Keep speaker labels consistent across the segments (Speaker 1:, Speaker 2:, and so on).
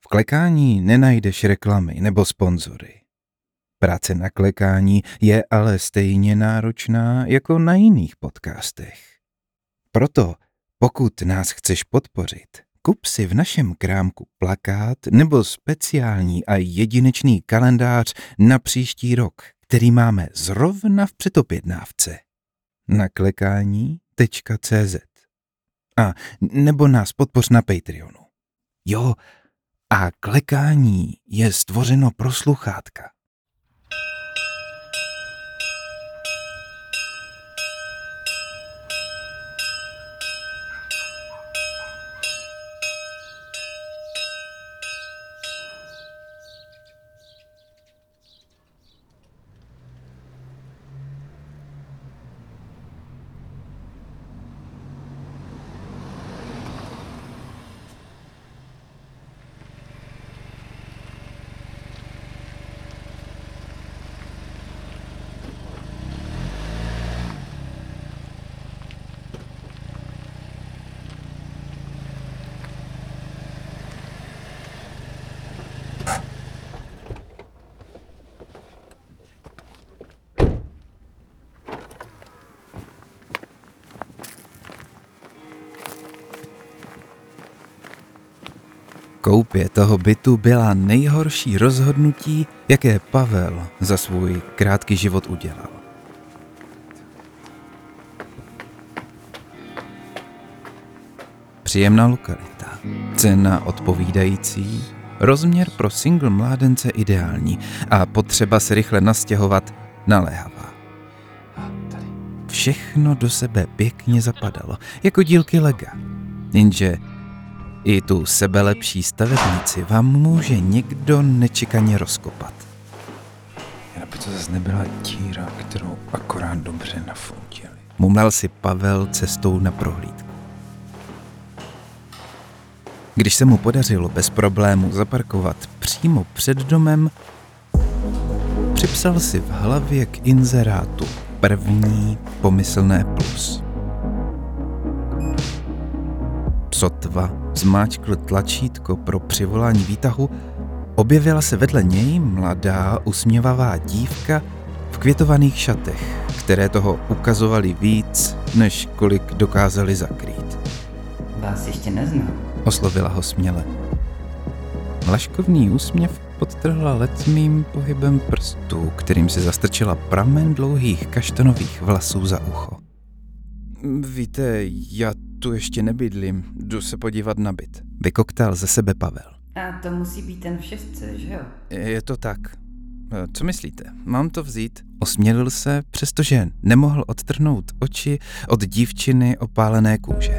Speaker 1: V klekání nenajdeš reklamy nebo sponzory. Práce na klekání je ale stejně náročná jako na jiných podcastech. Proto, pokud nás chceš podpořit, kup si v našem krámku plakát nebo speciální a jedinečný kalendář na příští rok, který máme zrovna v předobjednávce. Na klekání.cz A nebo nás podpoř na Patreonu. Jo, a klekání je stvořeno pro sluchátka. Koupě toho bytu byla nejhorší rozhodnutí, jaké Pavel za svůj krátký život udělal. Příjemná lokalita, cena odpovídající, rozměr pro single mládence ideální a potřeba se rychle nastěhovat naléhavá. Všechno do sebe pěkně zapadalo, jako dílky Lega, jenže i tu sebelepší stavebnici vám může někdo nečekaně rozkopat.
Speaker 2: Aby to zase nebyla díra, kterou akorát dobře nafoutili.
Speaker 1: Mumlal si Pavel cestou na prohlídku. Když se mu podařilo bez problému zaparkovat přímo před domem, připsal si v hlavě k inzerátu první pomyslné plus. Sotva zmáčkl tlačítko pro přivolání výtahu, objevila se vedle něj mladá, usměvavá dívka v květovaných šatech, které toho ukazovaly víc, než kolik dokázali zakrýt.
Speaker 3: Vás ještě neznám.
Speaker 1: Oslovila ho směle. Laškovný úsměv podtrhla letmým pohybem prstů, kterým se zastrčila pramen dlouhých kaštanových vlasů za ucho. Víte, já tu ještě nebydlím, jdu se podívat na byt. Vykoktal ze sebe Pavel.
Speaker 3: A to musí být ten v 6, že jo?
Speaker 1: Je to tak. Co myslíte? Mám to vzít? Osmělil se, přestože nemohl odtrhnout oči od dívčiny opálené kůže.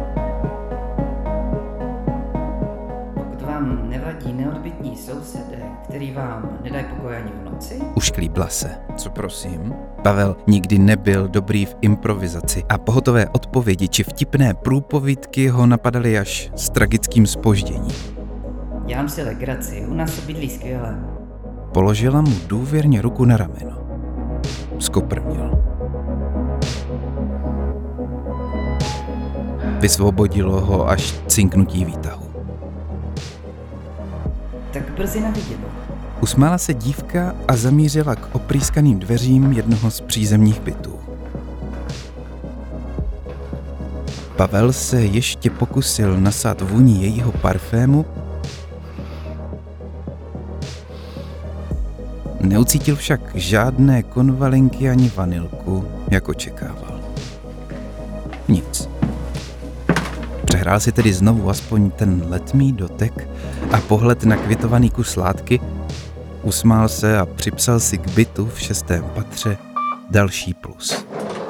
Speaker 3: Pokud vám nevadí neodbytní sousedé, který vám nedají pokoj ani v noci?
Speaker 1: Ušklíbla se. Co prosím? Pavel nikdy nebyl dobrý v improvizaci a pohotové odpovědi či vtipné průpovídky ho napadaly až s tragickým zpožděním.
Speaker 3: Dělám si legraci, u nás se bydlí skvěle.
Speaker 1: Položila mu důvěrně ruku na rameno. Skoprnil. Vysvobodilo ho až cinknutí výtahu.
Speaker 3: Tak brzy na viděnou.
Speaker 1: Usmála se dívka a zamířila k oprýskaným dveřím jednoho z přízemních bytů. Pavel se ještě pokusil nasát vůni jejího parfému, neucítil však žádné konvalinky ani vanilku, jak očekával. Nic. Přehrál si tedy znovu aspoň ten letmý dotek a pohled na květovaný kus látky, usmál se a připsal si k bytu v 6. patře další plus.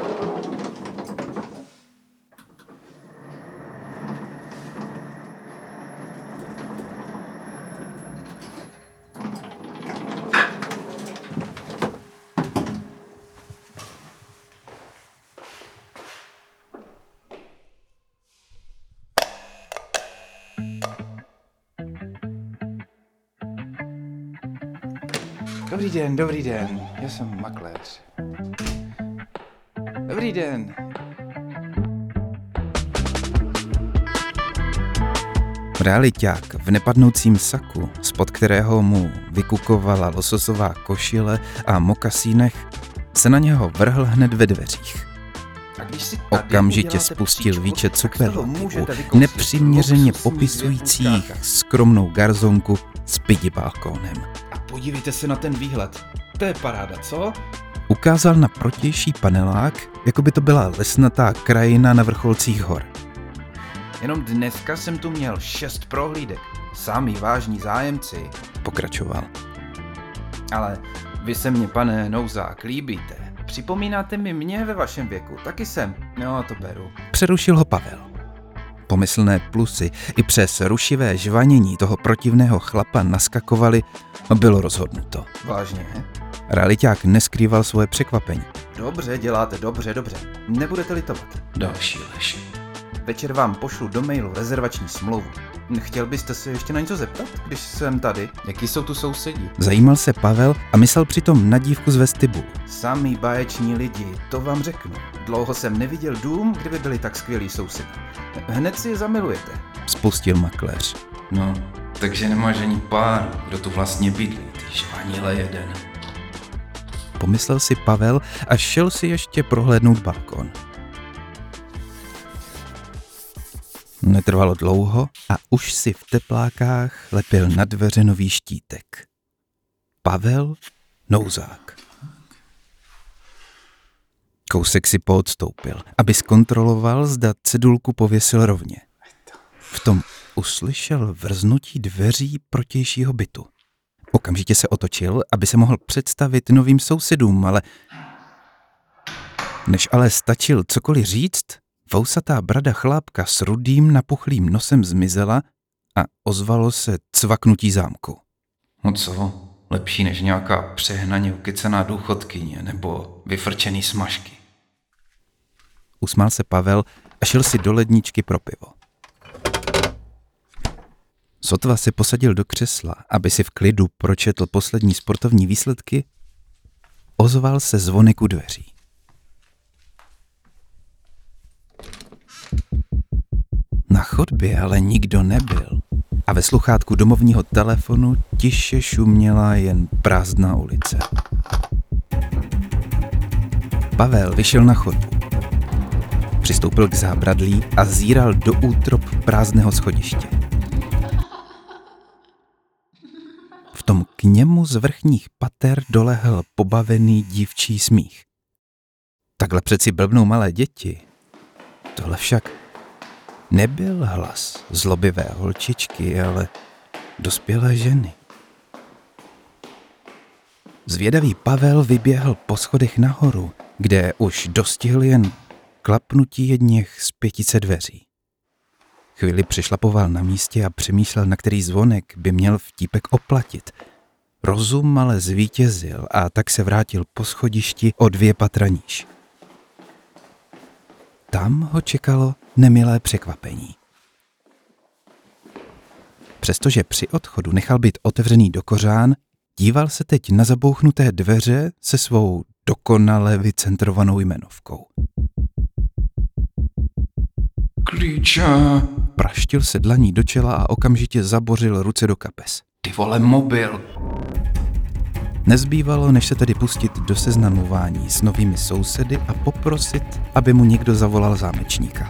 Speaker 2: Dobrý den, já jsem makléř. Dobrý den.
Speaker 1: Realiťák v nepadnoucím saku, spod kterého mu vykukovala lososová košile a mokasínech, se na něho vrhl hned ve dveřích. Okamžitě spustil výčet superlativů, nepřiměřeně popisujících skromnou garzonku s pidi balkónem.
Speaker 2: A podívejte se na ten výhled. To je paráda, co?
Speaker 1: Ukázal na protější panelák, jako by to byla lesnatá krajina na vrcholcích hor.
Speaker 2: Jenom dneska jsem tu měl 6 prohlídek. Sami vážní zájemci,
Speaker 1: Pokračoval.
Speaker 2: ale vy se mně, pane Nouzák, líbíte. Připomínáte mi mě ve vašem věku, taky jsem. No, to beru.
Speaker 1: Přerušil ho Pavel. Pomyslné plusy i přes rušivé žvanění toho protivného chlapa naskakovaly a bylo rozhodnuto.
Speaker 2: Vážně?
Speaker 1: Realiťák neskrýval svoje překvapení.
Speaker 2: Dobře, děláte, dobře. Nebudete litovat.
Speaker 1: Další lež.
Speaker 2: Večer vám pošlu do mailu rezervační smlouvu. Chtěl byste se ještě na něco zeptat, když jsem tady? Jaký jsou tu sousedi?
Speaker 1: Zajímal se Pavel a myslel přitom na dívku z vestibulu.
Speaker 2: Samý báječní lidi, to vám řeknu. Dlouho jsem neviděl dům, kde by byli tak skvělí sousedi. Hned si je zamilujete.
Speaker 1: Spustil makléř.
Speaker 2: No, takže nemáš ani pár, kdo tu vlastně bydlí, ty žvanile jeden.
Speaker 1: Pomyslel si Pavel a šel si ještě prohlédnout balkon. Netrvalo dlouho a už si v teplákách lepil na dveře nový štítek. Pavel Nouzák. Kousek si poodstoupil, aby zkontroloval, zda cedulku pověsil rovně. V tom uslyšel vrznutí dveří protějšího bytu. Okamžitě se otočil, aby se mohl představit novým sousedům, ale než ale stačil cokoliv říct, vousatá brada chlápka s rudým napuchlým nosem zmizela a ozvalo se cvaknutí zámku.
Speaker 2: No co? Lepší než nějaká přehnaně ukecaná důchodkyně nebo vyfrčený smažky.
Speaker 1: Usmál se Pavel a šel si do ledničky pro pivo. Sotva se posadil do křesla, aby si v klidu pročetl poslední sportovní výsledky, ozval se zvonek u dveří. Na chodbě ale nikdo nebyl a ve sluchátku domovního telefonu tiše šuměla jen prázdná ulice. Pavel vyšel na chodbu. Přistoupil k zábradlí a zíral do útrop prázdného schodiště. V tom k němu z vrchních pater dolehl pobavený dívčí smích. Takhle přeci blbnou malé děti. Tohle však nebyl hlas zlobivé holčičky, ale dospělé ženy. Zvědavý Pavel vyběhl po schodech nahoru, kde už dostihl jen klapnutí jedněch z 500 dveří. Chvíli přešlapoval na místě a přemýšlel, na který zvonek by měl vtípek oplatit. Rozum ale zvítězil a tak se vrátil po schodišti o 2 patra níž. Tam ho čekalo nemilé překvapení. Přestože při odchodu nechal být otevřený do kořán, díval se teď na zabouchnuté dveře se svou dokonale vycentrovanou jmenovkou.
Speaker 2: Klíče!
Speaker 1: Praštil se dlaní do čela a okamžitě zabořil ruce do kapes.
Speaker 2: Ty vole, mobil!
Speaker 1: Nezbývalo, než se tedy pustit do seznamování s novými sousedy a poprosit, aby mu někdo zavolal zámečníka.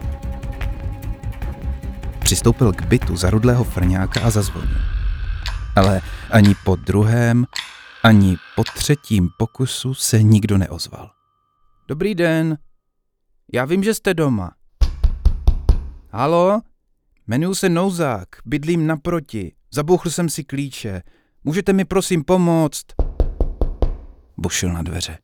Speaker 1: Přistoupil k bytu zarudlého frňáka a zazvonil. Ale ani po druhém, ani po třetím pokusu se nikdo neozval. Dobrý den, já vím, že jste doma. Haló? Jmenuji se Nouzák, bydlím naproti, zabouchl jsem si klíče. Můžete mi prosím pomoct? Bušil na dveře.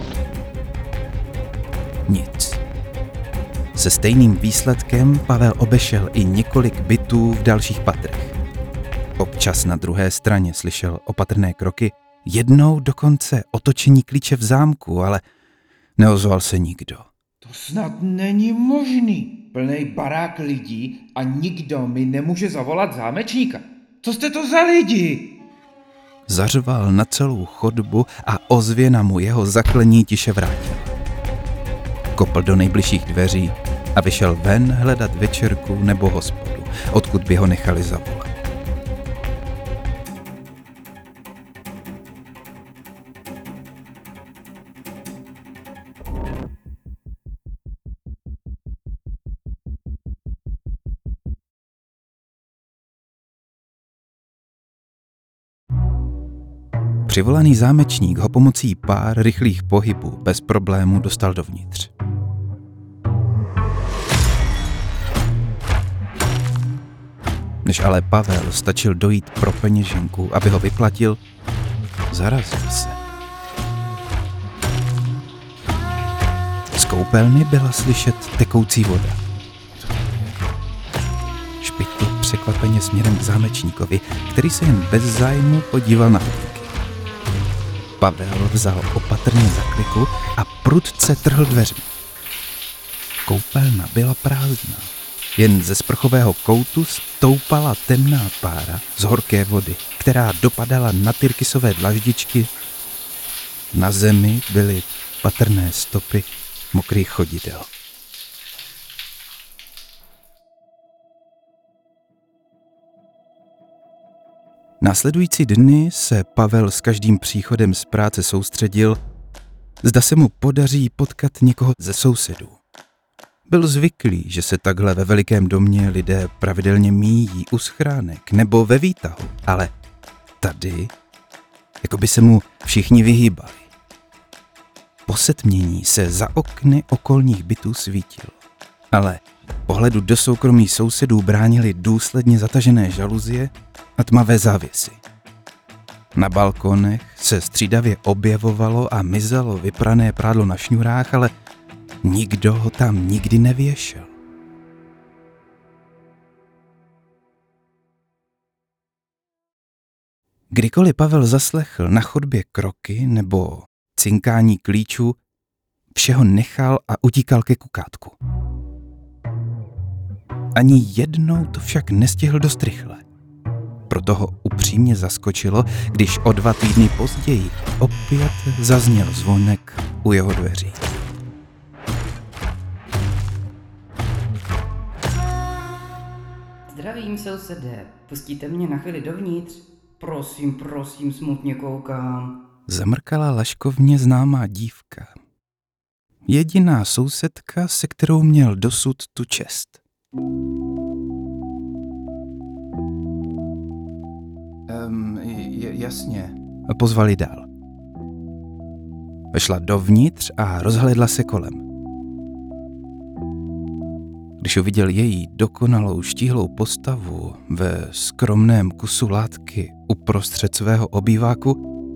Speaker 1: Nic. Se stejným výsledkem Pavel obešel i několik bytů v dalších patrech. Občas na druhé straně slyšel opatrné kroky, jednou dokonce otočení klíče v zámku, ale neozval se nikdo.
Speaker 4: To snad není možný. Plnej barák lidí a nikdo mi nemůže zavolat zámečníka. Co jste to za lidi?
Speaker 1: Zařval na celou chodbu a ozvěna mu jeho zaklení tiše vrátil. Kopl do nejbližších dveří a vyšel ven hledat večerku nebo hospodu, odkud by ho nechali zavolat. Přivolaný zámečník ho pomocí pár rychlých pohybů bez problému dostal dovnitř. Než ale Pavel stačil dojít pro peněženku, aby ho vyplatil, zarazil se. Z koupelny byla slyšet tekoucí voda. Špitl překvapeně směrem k zámečníkovi, který se jen bez zájmu podíval na chodníky. Pavel vzal opatrně za kliku a prudce trhl dveřmi. Koupelna byla prázdná. Jen ze sprchového koutu stoupala temná pára z horké vody, která dopadala na tyrkysové dlaždičky. Na zemi byly patrné stopy mokrých chodidel. Následující dny se Pavel s každým příchodem z práce soustředil, zda se mu podaří potkat někoho ze sousedů. Byl zvyklý, že se takhle ve velikém domě lidé pravidelně míjí u schránek nebo ve výtahu, ale tady, jako by se mu všichni vyhýbali. Po setmění se za okny okolních bytů svítilo, ale pohledu do soukromí sousedů bránili důsledně zatažené žaluzie a tmavé závěsy. Na balkonech se střídavě objevovalo a mizelo vyprané prádlo na šňůrách, ale nikdo ho tam nikdy nevěšel. Kdykoliv Pavel zaslechl na chodbě kroky nebo cinkání klíčů, všeho nechal a utíkal ke kukátku. Ani jednou to však nestihl dost rychle. Proto ho upřímně zaskočilo, když o 2 týdny později opět zazněl zvonek u jeho dveří.
Speaker 3: Zdravím, sousede. Pustíte mě na chvíli dovnitř? Prosím, smutně koukám.
Speaker 1: Zamrkala laškovně známá dívka. Jediná sousedka, se kterou měl dosud tu čest.
Speaker 2: Jasně.
Speaker 1: Pozvali dál. Vešla dovnitř a rozhlédla se kolem. Když uviděl její dokonalou štíhlou postavu ve skromném kusu látky uprostřed svého obýváku,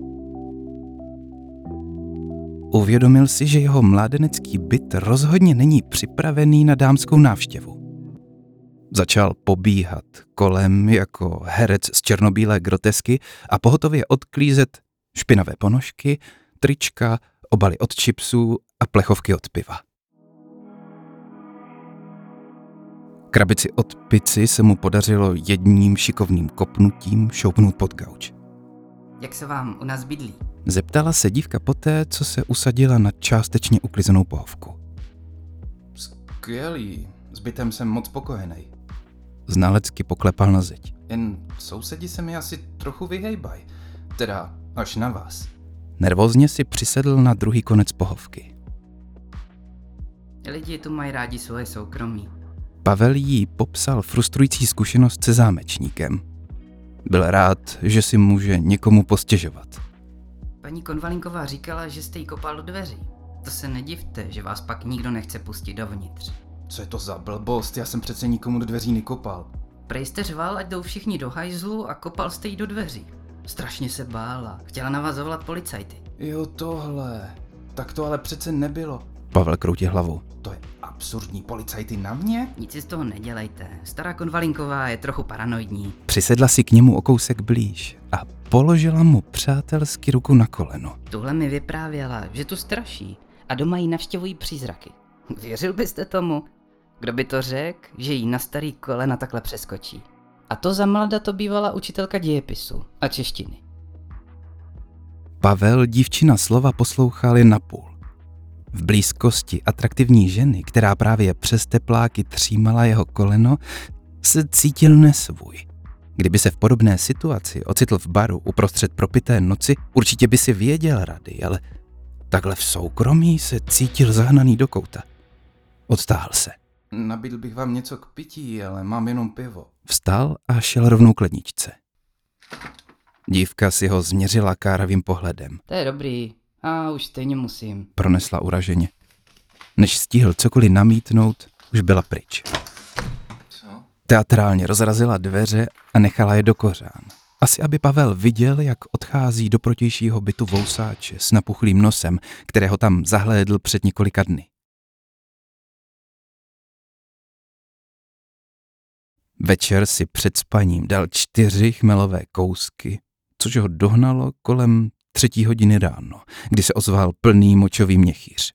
Speaker 1: uvědomil si, že jeho mládenecký byt rozhodně není připravený na dámskou návštěvu. Začal pobíhat kolem jako herec z černobílé grotesky a pohotově odklízet špinavé ponožky, trička, obaly od chipsů a plechovky od piva. Krabici od pici se mu podařilo jedním šikovným kopnutím šoupnout pod gauč.
Speaker 3: Jak se vám u nás bydlí?
Speaker 1: Zeptala se dívka poté, co se usadila na částečně uklizenou pohovku.
Speaker 2: Skvělý. S bytem jsem moc spokojený.
Speaker 1: Znalecky poklepal na zeď.
Speaker 2: Jen sousedi se mi asi trochu vyhejbaj. Teda až na vás.
Speaker 1: Nervózně si přisedl na druhý konec pohovky.
Speaker 3: Lidi tu mají rádi svoje soukromí.
Speaker 1: Pavel jí popsal frustrující zkušenost se zámečníkem. Byl rád, že si může někomu postěžovat.
Speaker 3: Paní Konvalinková říkala, že jste jí kopal do dveří. To se nedivte, že vás pak nikdo nechce pustit dovnitř.
Speaker 2: Co je to za blbost? Já jsem přece nikomu do dveří nekopal.
Speaker 3: Prej jste řval, ať jdou všichni do hajzlu a kopal jste jí do dveří. Strašně se bála, chtěla na vás zavolat policajty.
Speaker 2: Jo, tohle. Tak to ale přece nebylo.
Speaker 1: Pavel kroutil hlavou.
Speaker 2: To je absurdní, policajty na mě?
Speaker 3: Nic si z toho nedělejte, stará Konvalinková je trochu paranoidní.
Speaker 1: Přisedla si k němu o kousek blíž a položila mu přátelsky ruku na koleno.
Speaker 3: Tuhle mi vyprávěla, že tu straší a doma jí navštěvují přízraky. Věřil byste tomu? Kdo by to řekl, že jí na starý kolena takhle přeskočí? A to za mlada to bývala učitelka dějepisu a češtiny.
Speaker 1: Pavel dívčina slova poslouchal jen napůl. V blízkosti atraktivní ženy, která právě přes tepláky třímala jeho koleno, se cítil nesvůj. Kdyby se v podobné situaci ocitl v baru uprostřed propité noci, určitě by si věděl rady, ale takhle v soukromí se cítil zahnaný do kouta. Odtáhl se.
Speaker 2: Nabídl bych vám něco k pití, ale mám jenom pivo.
Speaker 1: Vstal a šel rovnou k ledničce. Dívka si ho změřila káravým pohledem.
Speaker 3: To je dobrý. A už stejně musím.
Speaker 1: Pronesla uraženě. Než stihl cokoliv namítnout, už byla pryč.
Speaker 2: Co?
Speaker 1: Teatrálně rozrazila dveře a nechala je do kořán. Asi aby Pavel viděl, jak odchází do protějšího bytu vousáče s napuchlým nosem, kterého tam zahlédl před několika dny. Večer si před spaním dal 4 chmelové kousky, což ho dohnalo kolem 3 hodiny ráno, kdy se ozval plný močový měchýř.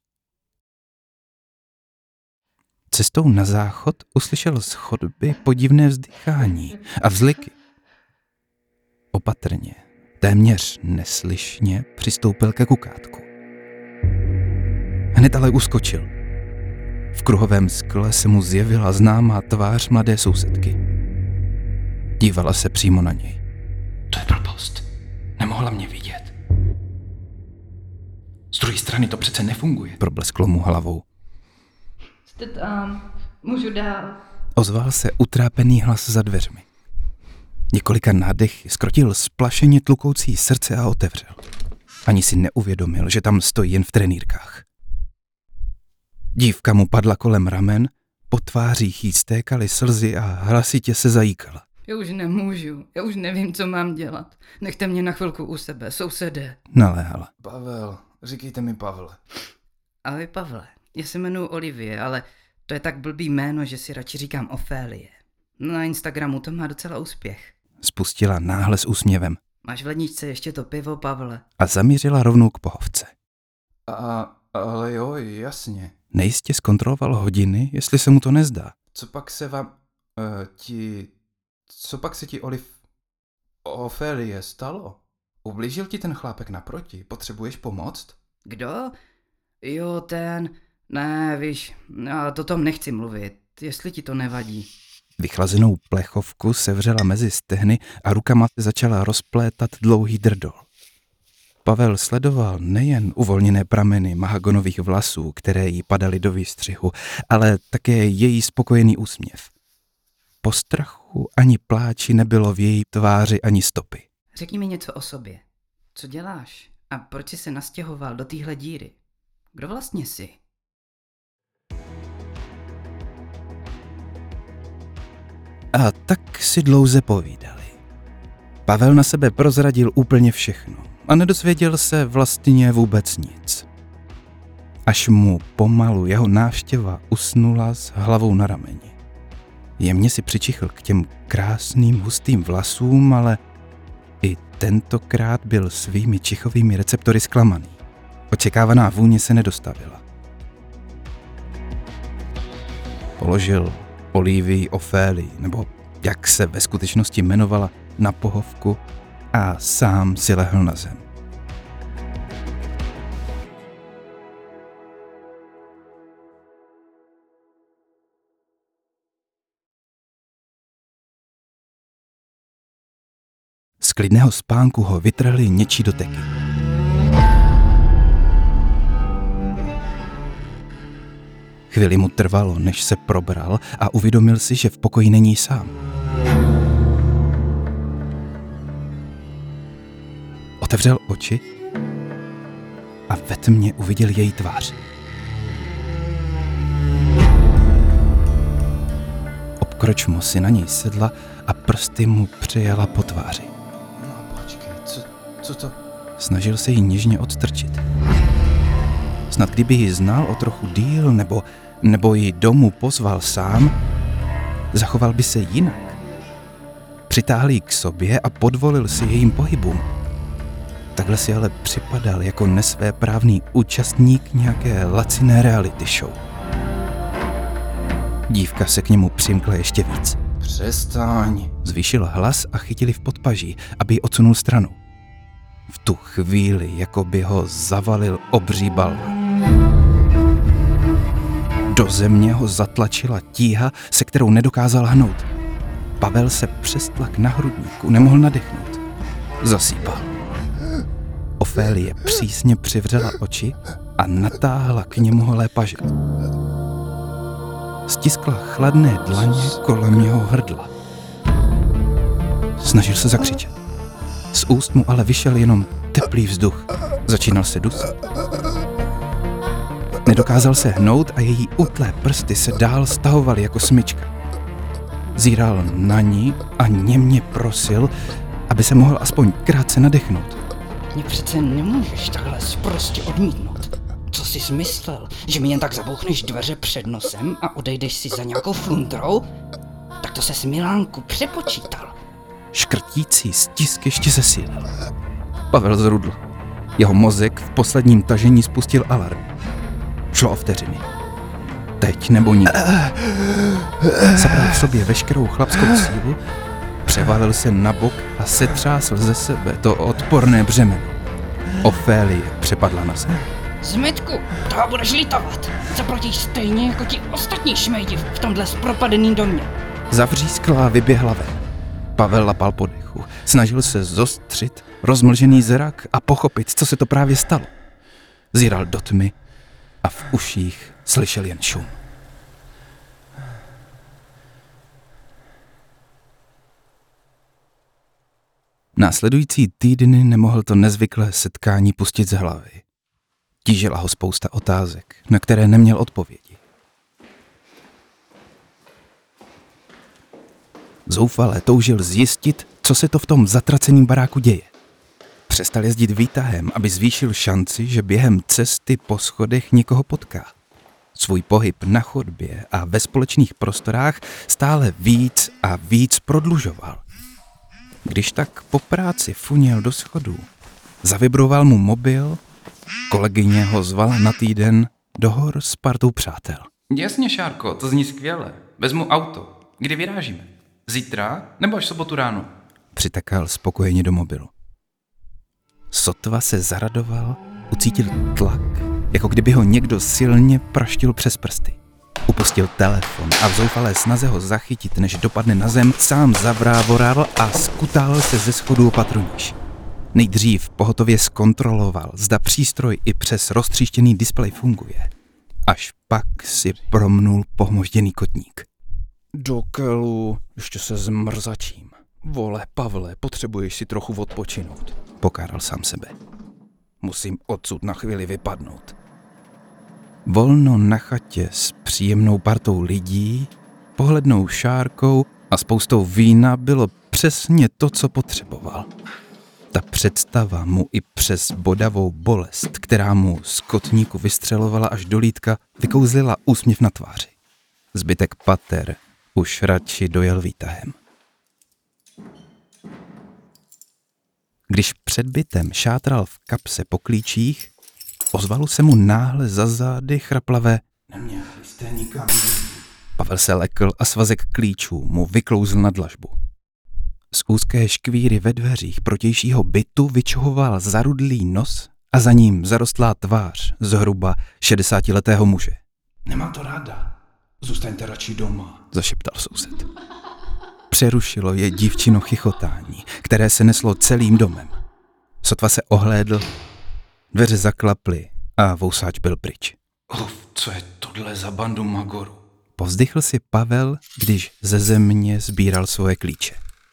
Speaker 1: Cestou na záchod uslyšel z chodby podivné vzdychání a vzliky. Opatrně, téměř neslyšně přistoupil ke kukátku. Hned ale uskočil. V kruhovém skle se mu zjevila známá tvář mladé sousedky. Dívala se přímo na něj. To je blbost. Nemohla mě vidět. Z druhé strany to přece nefunguje. Problesklo mu hlavou.
Speaker 3: Jste tam, můžu dál.
Speaker 1: Ozval se utrápený hlas za dveřmi. Několika nádechy zkrotil splašeně tlukoucí srdce a otevřel. Ani si neuvědomil, že tam stojí jen v trenýrkách. Dívka mu padla kolem ramen, po tvářích jí stékaly slzy a hlasitě se zajíkala.
Speaker 3: Já už nemůžu, já už nevím, co mám dělat. Nechte mě na chvilku u sebe, sousedé.
Speaker 1: Naléhala.
Speaker 2: Pavel, říkejte mi Pavle.
Speaker 3: Ahoj Pavle, já se jmenuji Olivie, ale to je tak blbý jméno, že si radši říkám Ofélie. Na Instagramu to má docela úspěch.
Speaker 1: Spustila náhle s úsměvem.
Speaker 3: Máš v ledničce ještě to pivo, Pavle?
Speaker 1: A zamířila rovnou k pohovce.
Speaker 2: Ale jo, jasně.
Speaker 1: Nejistě zkontroloval hodiny, jestli se mu to nezdá.
Speaker 2: Co pak se vám... Co pak se ti Ofélie stalo? Ublížil ti ten chlápek naproti? Potřebuješ pomoct?
Speaker 3: Kdo? Jo, ten... Ne, víš, já o tom nechci mluvit, jestli ti to nevadí.
Speaker 1: Vychlazenou plechovku sevřela mezi stehny a rukama začala rozplétat dlouhý drdol. Pavel sledoval nejen uvolněné prameny mahagonových vlasů, které jí padaly do výstřihu, ale také její spokojený úsměv. Po strachu ani pláči nebylo v její tváři ani stopy.
Speaker 3: Řekni mi něco o sobě. Co děláš? A proč jsi se nastěhoval do téhle díry? Kdo vlastně jsi?
Speaker 1: A tak si dlouze povídali. Pavel na sebe prozradil úplně všechno a nedozvěděl se vlastně vůbec nic. Až mu pomalu jeho návštěva usnula s hlavou na rameni. Jemně si přičichl k těm krásným hustým vlasům, ale i tentokrát byl svými čichovými receptory zklamaný. Očekávaná vůně se nedostavila. Položil Olivii Ofélii, nebo jak se ve skutečnosti jmenovala, na pohovku a sám si lehl na zem. Z klidného spánku ho vytrhly něčí doteky. Chvíli mu trvalo, než se probral a uvědomil si, že v pokoji není sám. Otevřel oči a ve tmě uviděl její tvář. Obkročmo si na něj sedla a prsty mu přejela po tváři.
Speaker 2: No počkej, co to...
Speaker 1: Snažil se jí něžně odstrčit. Snad kdyby ji znal o trochu díl, nebo ji domů pozval sám, zachoval by se jinak. Přitáhl ji k sobě a podvolil si jejím pohybům. Takhle si ale připadal jako nesvéprávný účastník nějaké laciné reality show. Dívka se k němu přimkla ještě víc.
Speaker 2: Přestaň.
Speaker 1: Zvýšil hlas a chytili v podpaží, aby ji odsunul stranou. V tu chvíli, jako by ho zavalil obří balvan. Do země ho zatlačila tíha, se kterou nedokázal hnout. Pavel se přes tlak na hrudníku nemohl nadechnout. Zasýpal. Ofélie přísně přivřela oči a natáhla k němu holé paže. Stiskla chladné dlaně kolem jeho hrdla. Snažil se zakřičet. Z úst mu ale vyšel jenom teplý vzduch. Začínal se dusit. Nedokázal se hnout a její utlé prsty se dál stahovaly jako smyčka. Zíral na ní a němě prosil, aby se mohl aspoň krátce nadechnout.
Speaker 3: Mě přece nemůžeš takhle sprostě odmítnout. Co jsi myslel, že mi jen tak zabouchneš dveře před nosem a odejdeš si za nějakou flundrou? Tak to ses, Milánku, přepočítal.
Speaker 1: Škrtící stisk ještě zesílil. Pavel zrudl. Jeho mozek v posledním tažení spustil alarm. Šlo o vteřiny. Teď nebo nikdy. Sabral v sobě veškerou chlapskou sílu, převalil se na bok a setřásl ze sebe to odporné břemeno. Ofélie přepadla na zem.
Speaker 3: Zmetku, toho budeš litovat. Zaplatíš stejně jako ti ostatní šmejdi v tomhle zpropadeným domě.
Speaker 1: Zavřískla a vyběhla ven. Pavel lapal po dechu. Snažil se zostřit rozmlžený zrak a pochopit, co se to právě stalo. Zíral do tmy a v uších slyšel jen šum. Následující týdny nemohl to nezvyklé setkání pustit z hlavy. Tížila ho spousta otázek, na které neměl odpovědi. Zoufale toužil zjistit, co se to v tom zatraceném baráku děje. Přestal jezdit výtahem, aby zvýšil šanci, že během cesty po schodech někoho potká. Svůj pohyb na chodbě a ve společných prostorách stále víc a víc prodlužoval. Když tak po práci funěl do schodů, zavibroval mu mobil, kolegyně ho zvala na týden do hor s partou přátel.
Speaker 2: Jasně, Šárko, to zní skvěle. Vezmu auto. Kdy vyrážíme? Zítra nebo až sobotu ráno?
Speaker 1: Přitakal spokojeně do mobilu. Sotva se zaradoval, ucítil tlak, jako kdyby ho někdo silně praštil přes prsty. Upustil telefon a v zoufalé snaze ho zachytit, než dopadne na zem, sám zavrávoral a skutal se ze schodů opatru níž. Nejdřív pohotově zkontroloval, zda přístroj i přes roztříštěný displej funguje. Až pak si promnul pohmožděný kotník. Do kelu, ještě se zmrzačím. Vole, Pavle, potřebuješ si trochu odpočinout, pokáral sám sebe. Musím odsud na chvíli vypadnout. Volno na chatě s příjemnou partou lidí, pohlednou Šárkou a spoustou vína bylo přesně to, co potřeboval. Ta představa mu i přes bodavou bolest, která mu z kotníku vystřelovala až do lítka, vykouzlila úsměv na tváři. Zbytek pater už radši dojel výtahem. Když před bytem šátral v kapse po klíčích, ozvalo se mu náhle za zády chraplavé: Neměli jste nikam. Pavel se lekl a svazek klíčů mu vyklouzl na dlažbu. Z úzké škvíry ve dveřích protějšího bytu vyčuhoval zarudlý nos a za ním zarostlá tvář zhruba 60letého muže. Nemá to ráda, zůstaňte radši doma, zašeptal soused. Přerušilo je dívčino chichotání, které se neslo celým domem. Sotva se ohlédl, dveře zaklaply a vousáč byl pryč. Co je tohle za bandu magoru? Povzdychl si Pavel, když ze země sbíral svoje klíče.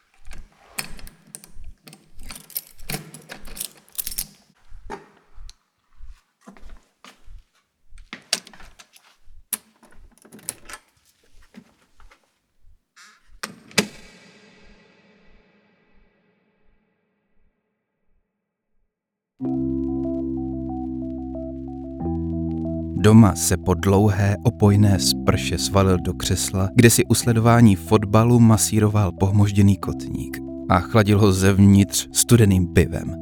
Speaker 1: Doma se po dlouhé opojné sprše svalil do křesla, kde si u sledování fotbalu masíroval pohmožděný kotník a chladil ho zevnitř studeným pivem.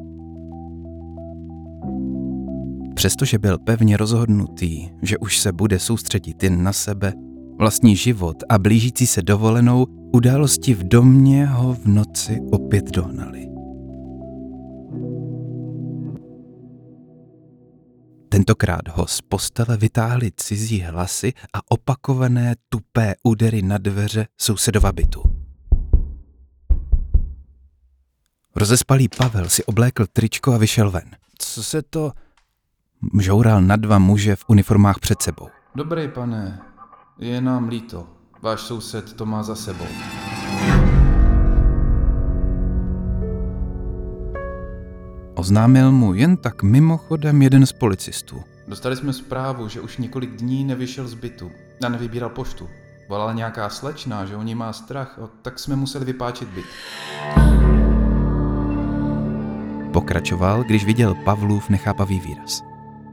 Speaker 1: Přestože byl pevně rozhodnutý, že už se bude soustředit jen na sebe, vlastní život a blížící se dovolenou, události v domě ho v noci opět dohnaly. Tentokrát ho z postele vytáhly cizí hlasy a opakované tupé údery na dveře sousedova bytu. Rozespalý Pavel si oblékl tričko a vyšel ven. Co se to... Žoural na 2 muže v uniformách před sebou.
Speaker 2: Dobrý pane, je nám líto. Váš soused to má za sebou.
Speaker 1: Oznámil mu jen tak mimochodem jeden z policistů.
Speaker 2: Dostali jsme zprávu, že už několik dní nevyšel z bytu a nevybíral poštu. Volala nějaká slečna, že o ní má strach, tak jsme museli vypáčit byt.
Speaker 1: Pokračoval, když viděl Pavlův nechápavý výraz.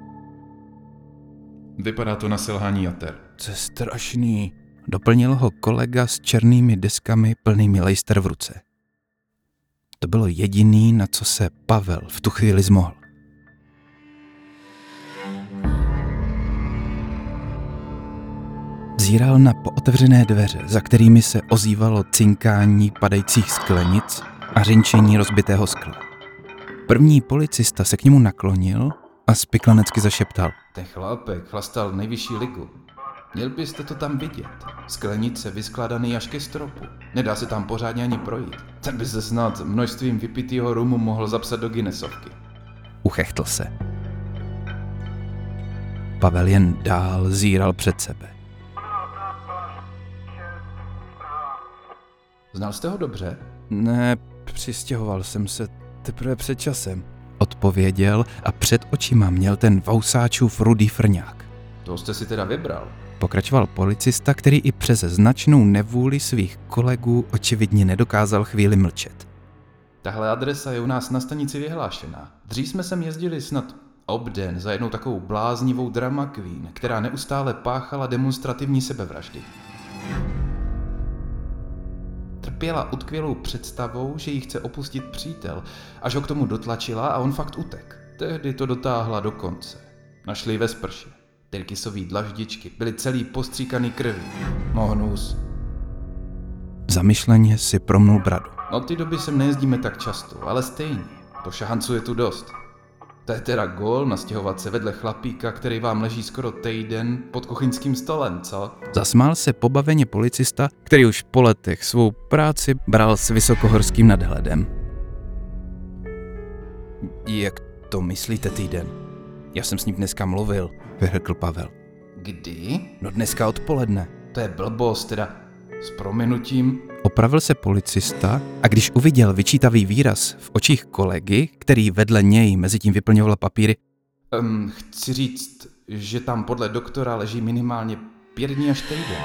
Speaker 2: Vypadá to na selhání jater.
Speaker 1: To je strašný, doplnil ho kolega s černými deskami plnými lejster v ruce. To bylo jediný, na co se Pavel v tu chvíli zmohl. Zíral na pootevřené dveře, za kterými se ozývalo cinkání padajících sklenic a řinčení rozbitého skla. První policista se k němu naklonil a spiklanecky zašeptal.
Speaker 2: Ten chlápek chlastal nejvyšší ligu. Měl byste to tam vidět. Sklenice vyskládaný až ke stropu. Nedá se tam pořádně ani projít. Ten by se snad množstvím vypitýho rumu mohl zapsat do Guinnessovky.
Speaker 1: Uchechtl se. Pavel jen dál zíral před sebe.
Speaker 2: Znal jste ho dobře?
Speaker 1: Ne, přistěhoval jsem se teprve před časem, odpověděl a před očima měl ten Vousáčův rudý frňák.
Speaker 2: To jste si teda vybral.
Speaker 1: Pokračoval policista, který i přes značnou nevůli svých kolegů očividně nedokázal chvíli mlčet.
Speaker 2: Tahle adresa je u nás na stanici vyhlášená. Dřív jsme sem jezdili snad obden za jednou takovou bláznivou drama queen, která neustále páchala demonstrativní sebevraždy. Trpěla utkvělou představou, že jí chce opustit přítel, až ho k tomu dotlačila a on fakt utek. Tehdy to dotáhla do konce. Našli ve sprše. Tyrkysový dlaždičky byly celý postříkaný krví. Hnus.
Speaker 1: Zamyšleně si promnul bradu.
Speaker 2: Od té doby sem nejezdíme tak často, ale stejně. Pošahanců je tu dost. To je teda gól nastěhovat se vedle chlapíka, který vám leží skoro týden pod kuchyňským stolem, co?
Speaker 1: Zasmál se pobaveně policista, který už po letech svou práci bral s vysokohorským nadhledem. Jak to myslíte týden? Já jsem s ním dneska mluvil, vyhrkl Pavel.
Speaker 2: Kdy?
Speaker 1: No dneska odpoledne.
Speaker 2: To je blbost, teda s prominutím.
Speaker 1: Opravil se policista a když uviděl vyčítavý výraz v očích kolegy, který vedle něj mezitím vyplňoval papíry.
Speaker 2: Chci říct, že tam podle doktora leží minimálně 5 dní až týden.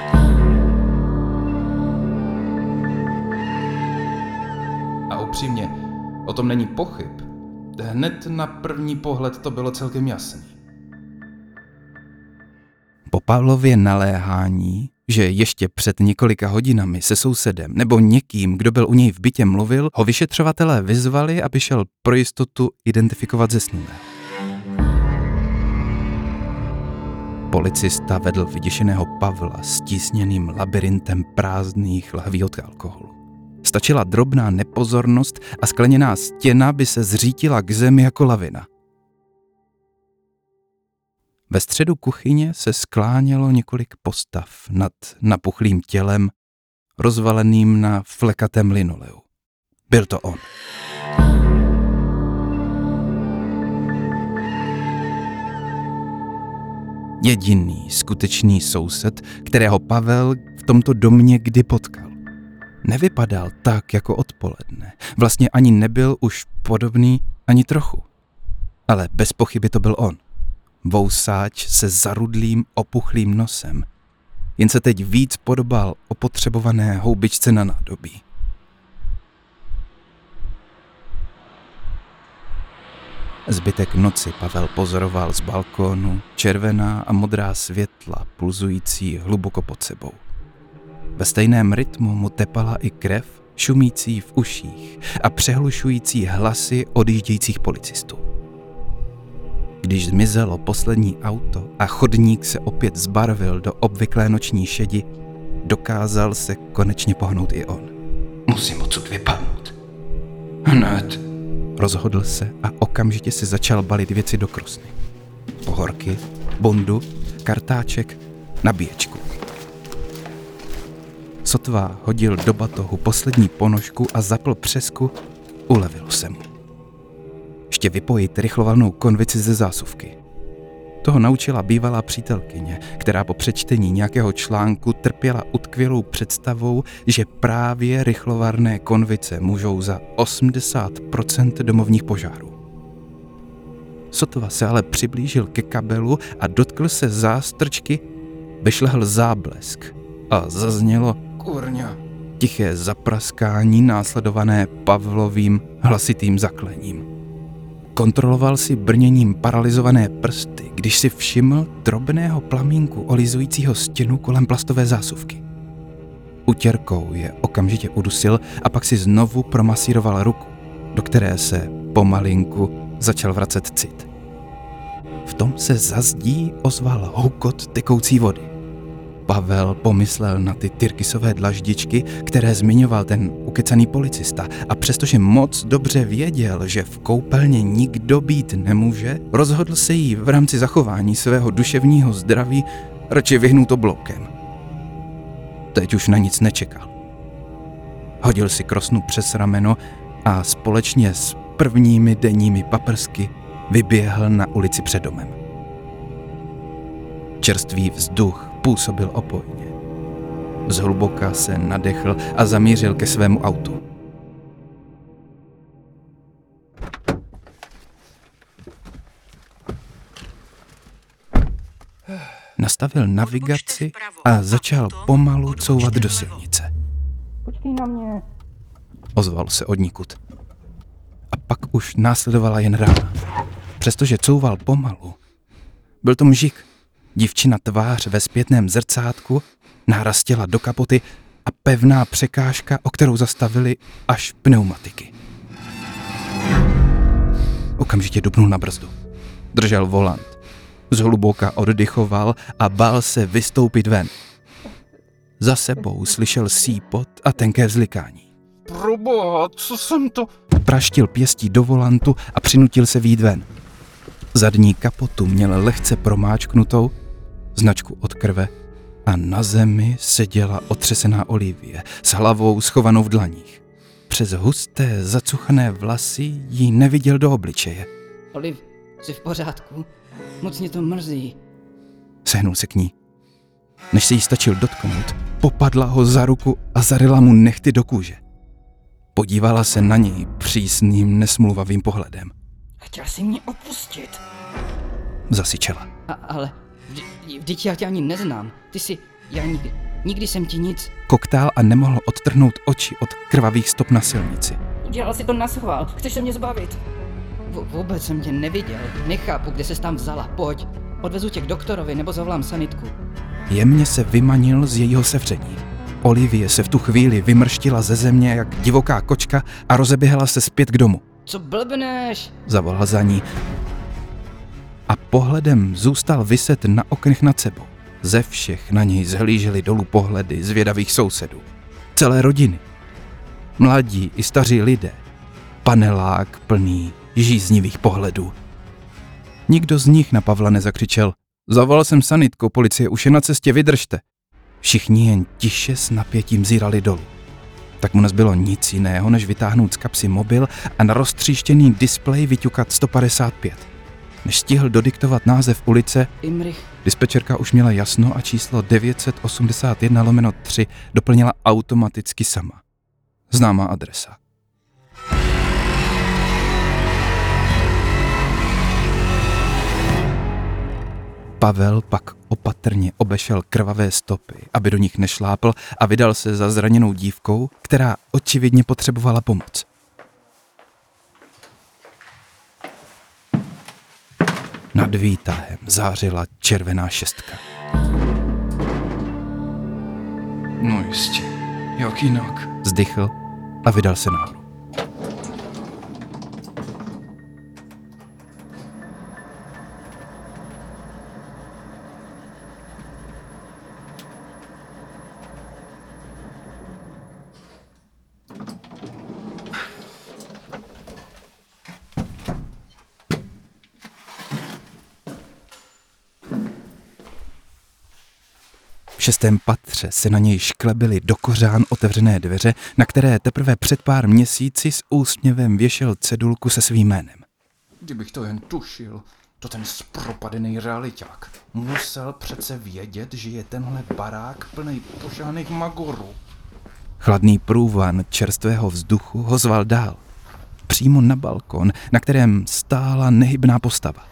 Speaker 2: A upřímně, o tom není pochyb. Hned na první pohled to bylo celkem jasný.
Speaker 1: Po Pavlově naléhání, že ještě před několika hodinami se sousedem nebo někým, kdo byl u něj v bytě mluvil, ho vyšetřovatelé vyzvali, aby šel pro jistotu identifikovat zesnulého. Policista vedl vyděšeného Pavla stísněným labirintem prázdných lahví od alkoholu. Stačila drobná nepozornost a skleněná stěna by se zřítila k zemi jako lavina. Ve středu kuchyně se sklánělo několik postav nad napuchlým tělem, rozvaleným na flekatém linoleu. Byl to on. Jediný skutečný soused, kterého Pavel v tomto domě kdy potkal. Nevypadal tak jako odpoledne. Vlastně ani nebyl už podobný ani trochu. Ale bez pochyby to byl on. Vousáč se zarudlým opuchlým nosem. Jen se teď víc podobal opotřebované houbičce na nádobí. Zbytek noci Pavel pozoroval z balkónu červená a modrá světla pulzující hluboko pod sebou. Ve stejném rytmu mu tepala i krev, šumící v uších a přehlušující hlasy odjíždějících policistů. Když zmizelo poslední auto a chodník se opět zbarvil do obvyklé noční šedi, dokázal se konečně pohnout i on. Musím odsud vypadnout. Hned. Rozhodl se a okamžitě si začal balit věci do krosny. Pohorky, bundu, kartáček, nabíječku. Sotva hodil do batohu poslední ponožku a zapl přesku, Ulevilo se mu. Ještě vypojit rychlovalnou konvici ze zásuvky. Toho naučila bývalá přítelkyně, která po přečtení nějakého článku trpěla utkvělou představou, že právě rychlovarné konvice můžou za 80% domovních požárů. Sotva se ale přiblížil ke kabelu a dotkl se zástrčky, vyšlehl záblesk a zaznělo kurňa. Tiché zapraskání následované Pavlovým hlasitým zaklením. Kontroloval si brněním paralyzované prsty, když si všiml drobného plamínku olizujícího stěnu kolem plastové zásuvky. Utěrkou je okamžitě udusil a pak si znovu promasíroval ruku, do které se pomalinku začal vracet cit. V tom se za zdí ozval houkot tekoucí vody. Pavel pomyslel na ty tyrkysové dlaždičky, které zmiňoval ten ukecaný policista, a přestože moc dobře věděl, že v koupelně nikdo být nemůže, rozhodl se jí v rámci zachování svého duševního zdraví radši vyhnout obloukem. Teď už na nic nečekal. Hodil si krosnu přes rameno a společně s prvními denními paprsky vyběhl na ulici před domem. Čerstvý vzduch působil opojně. Zhluboka se nadechl a zamířil ke svému autu. Nastavil navigaci a začal pomalu couvat do silnice.
Speaker 3: Počkej na mě.
Speaker 1: Ozval se odnikud. A pak už následovala jen rána. Přestože couval pomalu, byl to mžik. Divčina tvář ve zpětném zrcátku, náraz těla do kapoty a pevná překážka, o kterou zastavili až pneumatiky. Okamžitě dupnul na brzdu. Držel volant. Zhluboka oddychoval a bál se vystoupit ven. Za sebou slyšel sípot a tenké vzlikání.
Speaker 2: Proboha, co jsem to...
Speaker 1: Praštil pěstí do volantu a přinutil se vyjít ven. Zadní kapotu měl lehce promáčknutou, značku od krve, a na zemi seděla otřesená Olivie s hlavou schovanou v dlaních. Přes husté, zacuchané vlasy jí neviděl do obličeje.
Speaker 3: Oliv, jsi v pořádku? Moc mě to mrzí.
Speaker 1: Sehnul se k ní. Než se jí stačil dotknout, popadla ho za ruku a zaryla mu nehty do kůže. Podívala se na něj přísným, nesmluvavým pohledem.
Speaker 3: Chtěl jsi mě opustit.
Speaker 1: Zasyčela.
Speaker 3: Ale vždyť já tě ani neznám. Ty jsi... Já nikdy jsem ti nic...
Speaker 1: Koktál a nemohl odtrhnout oči od krvavých stop na silnici.
Speaker 3: Udělal si to na schvál. Chceš se mě zbavit? Vůbec jsem tě neviděl. Nechápu, kde ses tam vzala. Pojď. Odvezu tě k doktorovi nebo zavolám sanitku.
Speaker 1: Jemně se vymanil z jejího sevření. Olivie se v tu chvíli vymrštila ze země jak divoká kočka a rozeběhla se zpět k domu.
Speaker 3: Co blbneš?
Speaker 1: Zavolal za ní. A pohledem zůstal viset na oknech nad sebou. Ze všech na něj zhlíželi dolů pohledy zvědavých sousedů. Celé rodiny. Mladí i staří lidé. Panelák plný žíznivých pohledů. Nikdo z nich na Pavla nezakřičel: zavolal jsem sanitku, policie už je na cestě, vydržte. Všichni jen tiše s napětím zírali dolů. Tak mu nezbylo nic jiného, než vytáhnout z kapsy mobil a na roztříštěný displej vyťukat 155. Než stihl dodiktovat název ulice,
Speaker 3: Imrich.
Speaker 1: Dispečerka už měla jasno a číslo 981/3 doplnila automaticky sama. Známá adresa. Pavel pak opatrně obešel krvavé stopy, aby do nich nešlápl, a vydal se za zraněnou dívkou, která očividně potřebovala pomoc. Nad výtahem zářila červená šestka. No jistě, jak jinak? Zdychl a vydal se nahoru. 6. patře se na něj šklebily do kořán otevřené dveře, na které teprve před pár měsíci s úsměvem věšel cedulku se svým jménem.
Speaker 2: Kdybych to jen tušil, to ten zpropadený realiťák musel přece vědět, že je tenhle barák plný pošahaných magorů.
Speaker 1: Chladný průvan čerstvého vzduchu ho zval dál. Přímo na balkon, na kterém stála nehybná postava.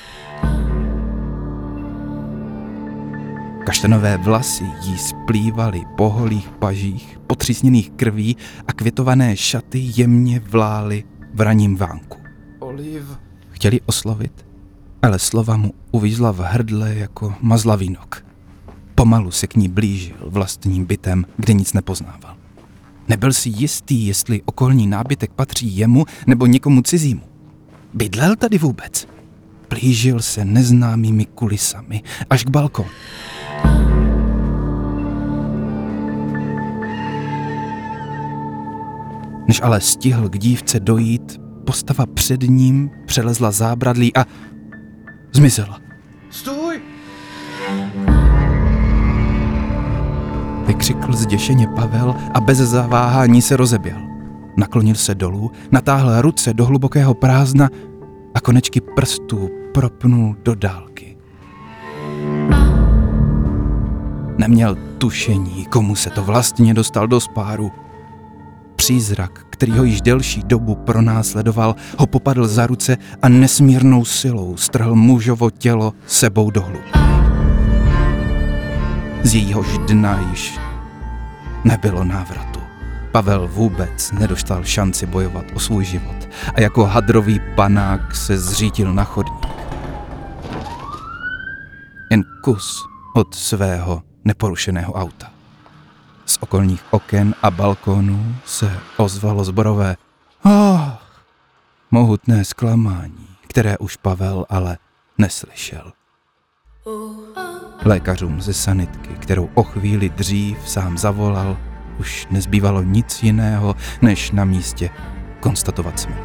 Speaker 1: Kaštanové vlasy jí splývaly po holých pažích, potřísněných krví a květované šaty jemně vlály v raním vánku.
Speaker 2: Oliv.
Speaker 1: Chtěli oslovit, ale slova mu uvízla v hrdle jako mazlavý nok. Pomalu se k ní blížil vlastním bytem, kde nic nepoznával. Nebyl si jistý, jestli okolní nábytek patří jemu nebo někomu cizímu. Bydlel tady vůbec? Blížil se neznámými kulisami až k balkonu. Než ale stihl k dívce dojít, postava před ním přelezla zábradlí a zmizela.
Speaker 2: Stůj!
Speaker 1: Vykřikl zděšeně Pavel a bez zaváhání se rozeběhl. Naklonil se dolů, natáhl ruce do hlubokého prázdna a konečky prstů propnul do dálky. Neměl tušení, komu se to vlastně dostal do spáru. Přízrak, který ho již delší dobu pronásledoval, ho popadl za ruce a nesmírnou silou strhl mužovo tělo sebou do hluby. Z jejíhož dna již nebylo návratu. Pavel vůbec nedostal šanci bojovat o svůj život a jako hadrový panák se zřítil na chodník. Jen kus od svého neporušeného auta. Z okolních oken a balkónů se ozvalo zborové mohutné zklamání, které už Pavel ale neslyšel. Lékařům ze sanitky, kterou o chvíli dřív sám zavolal, už nezbývalo nic jiného, než na místě konstatovat smrt.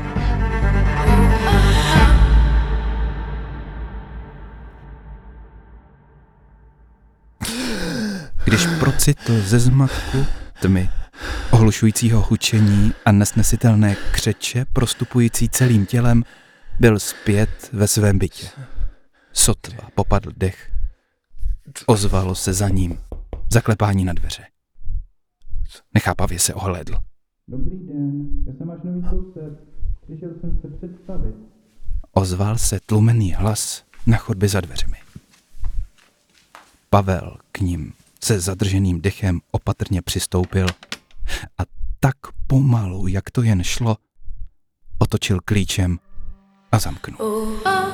Speaker 1: Když procitl ze zmatku tmy, ohlušujícího hučení a nesnesitelné křeče prostupující celým tělem, byl zpět ve svém bytě. Sotva popadl dech. Ozvalo se za ním zaklepání na dveře. Nechápavě se ohlédl.
Speaker 2: Dobrý den, já jsem váš nový soused. Přišel jsem se představit.
Speaker 1: Ozval se tlumený hlas na chodbě za dveřmi. Pavel k ním se zadrženým dechem opatrně přistoupil a tak pomalu, jak to jen šlo, otočil klíčem a zamknul.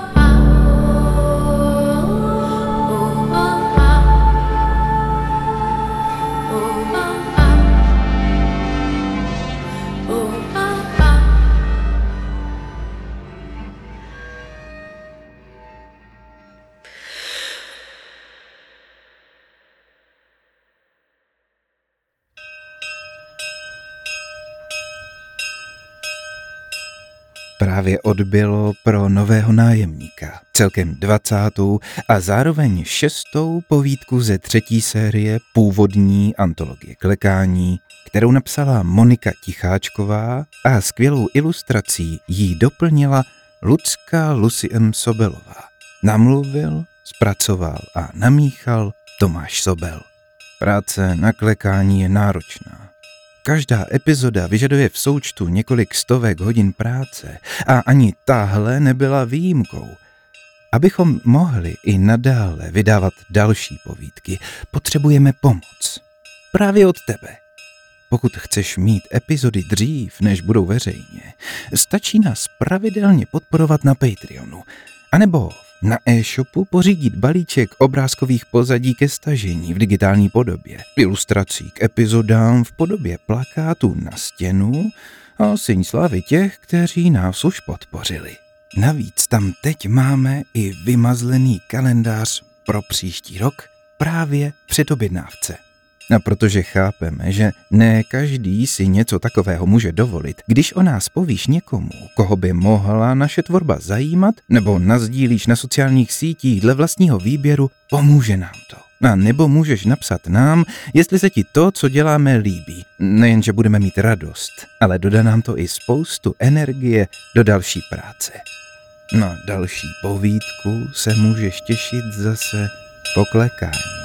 Speaker 1: Právě odbylo pro nového nájemníka celkem 20. a zároveň 6. povídku ze 3. série původní antologie Klekání, kterou napsala Monika Ticháčková a skvělou ilustrací jí doplnila Lucka Lucy M. Sobelová. Namluvil, zpracoval a namíchal Tomáš Sobel. Práce na Klekání je náročná. Každá epizoda vyžaduje v součtu několik stovek hodin práce a ani tahle nebyla výjimkou. Abychom mohli i nadále vydávat další povídky, potřebujeme pomoc. Právě od tebe. Pokud chceš mít epizody dřív, než budou veřejně, stačí nás pravidelně podporovat na Patreonu, anebo na e-shopu pořídit balíček obrázkových pozadí ke stažení v digitální podobě, ilustrací k epizodám v podobě plakátů na stěnu a syň slávy těch, kteří nás už podpořili. Navíc tam teď máme i vymazlený kalendář pro příští rok právě v předobjednávce. A protože chápeme, že ne každý si něco takového může dovolit, když o nás povíš někomu, koho by mohla naše tvorba zajímat, nebo nasdílíš na sociálních sítích dle vlastního výběru, pomůže nám to. A nebo můžeš napsat nám, jestli se ti to, co děláme, líbí. Nejenže budeme mít radost, ale dodá nám to i spoustu energie do další práce. Na další povídku se můžeš těšit zase po klekání.